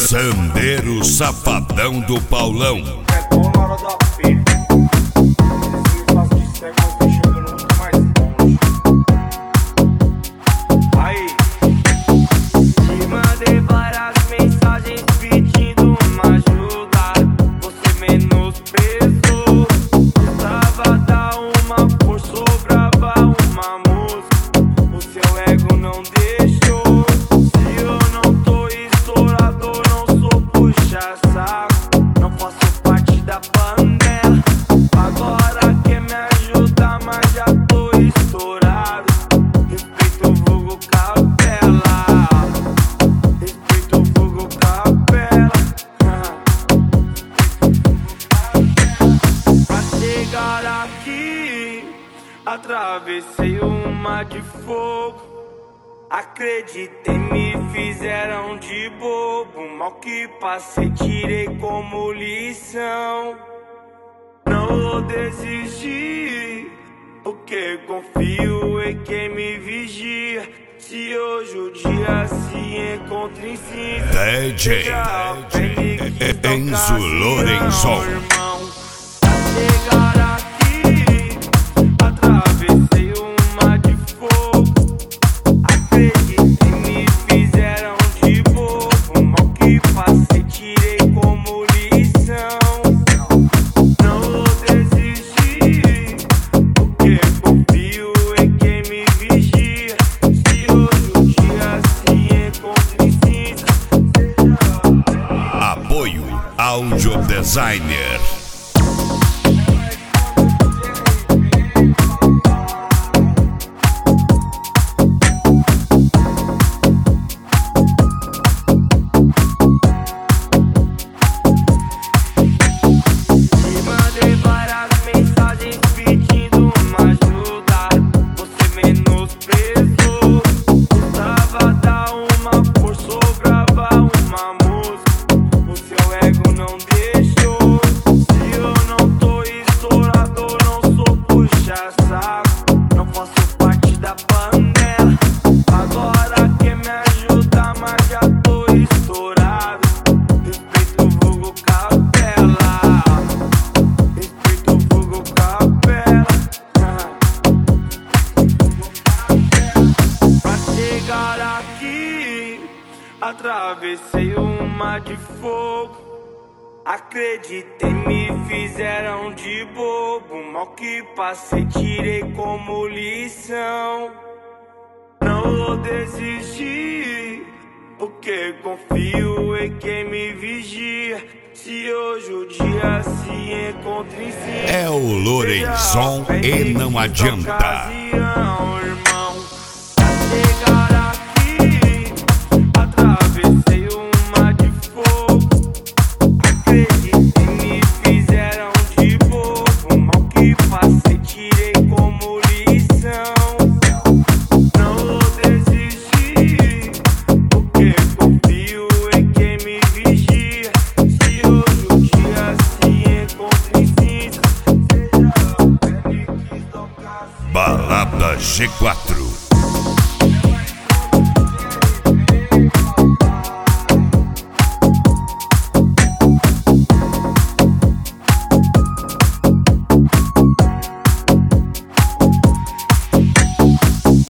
Sandeiro Safadão do Paulão. Atravessei uma de fogo, acreditem, me fizeram de bobo. Mal que passei, tirei como lição. Não vou desistir, porque confio em quem me vigia. Se hoje o dia se encontra em cinza, DJ Enzo Lorenzo. Atravessei uma de fogo, acreditem, me fizeram de bobo. Mal que passei, tirei como lição. Não vou desistir, porque confio em quem me vigia. Se hoje o dia se encontra em cinza. Apoio Audio Designer. Atravessei uma de fogo, acreditem, me fizeram de bobo. Mal que passei, tirei como lição. Não vou desistir, porque confio em quem me vigia. Se hoje o dia se encontra em cinza, é o Lorenzon e não adianta. Balada G4.